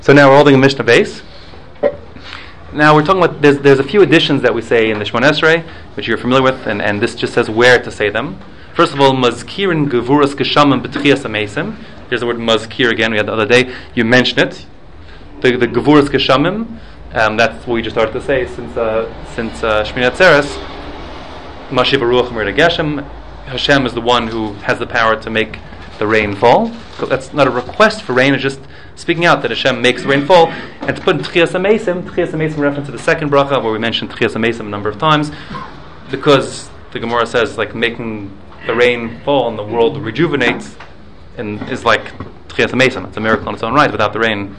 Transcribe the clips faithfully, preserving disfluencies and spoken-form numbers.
So now we're holding a Mishnah base. Now we're talking about, there's, there's a few additions that we say in the Shemona Esrei, which you're familiar with, and, and this just says where to say them. First of all, Mazkirin Gevuras Geshamim B'Tchias HaMeisim. Here's the word Mazkir again, we had the other day. You mentioned it. The, the Gevuras Geshamim, um, that's what we just started to say since uh, since uh, Shmini Atzeres. Mashiach Baruch Mir Geshem. Hashem is the one who has the power to make the rain fall. So that's not a request for rain, it's just speaking out that Hashem makes the rain fall. And to put in Tchias HaMeisim, Tchias HaMeisim in reference to the second bracha, where we mentioned Tchias HaMeisim a number of times, because the Gemara says like making the rain fall and the world rejuvenates and is like Tchias HaMeisim. It's a miracle in its own right. Without the rain,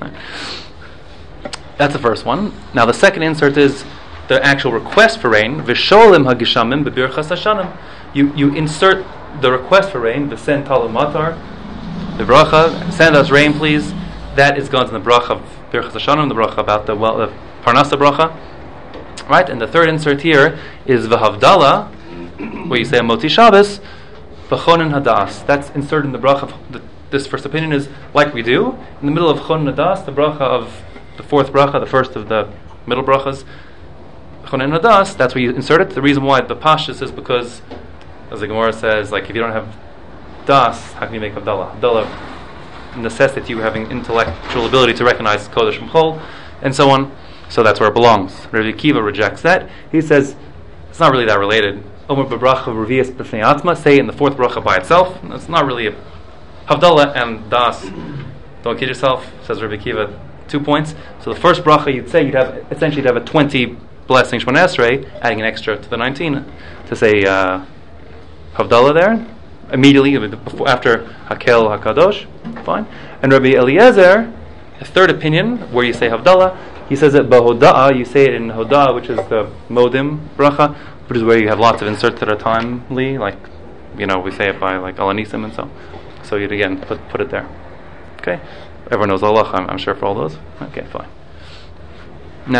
that's the first one. Now the second insert is the actual request for rain. V'sholim hagishamim b'birchas hashanim. You you insert the request for rain. V'sen talu matar. The bracha, send us rain, please. That is going to the bracha of birchas hashanim, the bracha about the well, the parnasa bracha, right? And the third insert here is v'havdala, where you say a moti Shabbos, v'chonin hadas. That's inserted in the bracha. Of the, this first opinion is like we do in the middle of chonin hadas, the bracha of the fourth bracha, the first of the middle brachas. Chonin hadas. That's where you insert it. The reason why the pashtus is because, as the Gemara says, like if you don't have das, how can you make Havdalah? Havdalah necessitates you having intellectual ability to recognize Kodesh from Chol, and so on. So that's where it belongs. Rabbi Akiva rejects that. He says it's not really that related. Omer b'bracha revius b'fnei atzma. Say in the fourth bracha by itself. It's not really a Havdalah and das. Don't kid yourself. Says Rabbi Akiva. Two points. So the first bracha you'd say you'd have essentially you'd have a twenty blessing Shemona Esrei, adding an extra to the nineteen to say uh, Havdalah there. Immediately before, after Hakel Hakadosh, fine. And Rabbi Eliezer, a third opinion where you say Havdalah, he says that Bahoda'ah, you say it in Hodah, which is the Modim bracha, which is where you have lots of inserts that are timely, like you know we say it by like Alanisim and so. So you'd again put put it there. Okay, everyone knows Allah, I'm, I'm sure for all those. Okay, fine.